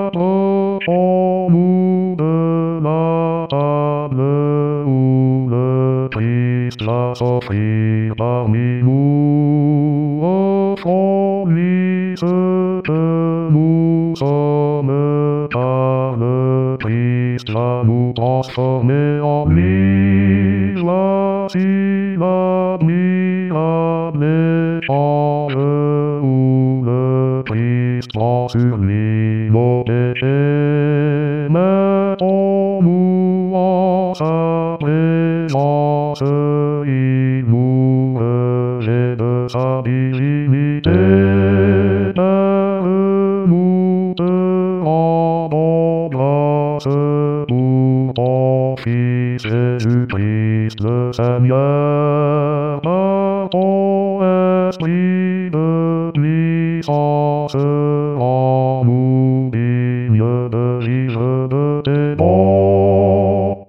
en nous de la table où le Christ va s'offrir parmi nous. Offrons-lui ce que nous sommes, car le Christ va nous transformer en lui. Voici l'admirable échange où le Christ prend sur lui nos péchés. Mettons-nous en sa présence, il nous rejette de sa divinité. Père, nous te rendons grâce pour ton Fils Jésus-Christ le Seigneur, par ton esprit de puissance, rends-nous dignes de vivre de tes dons.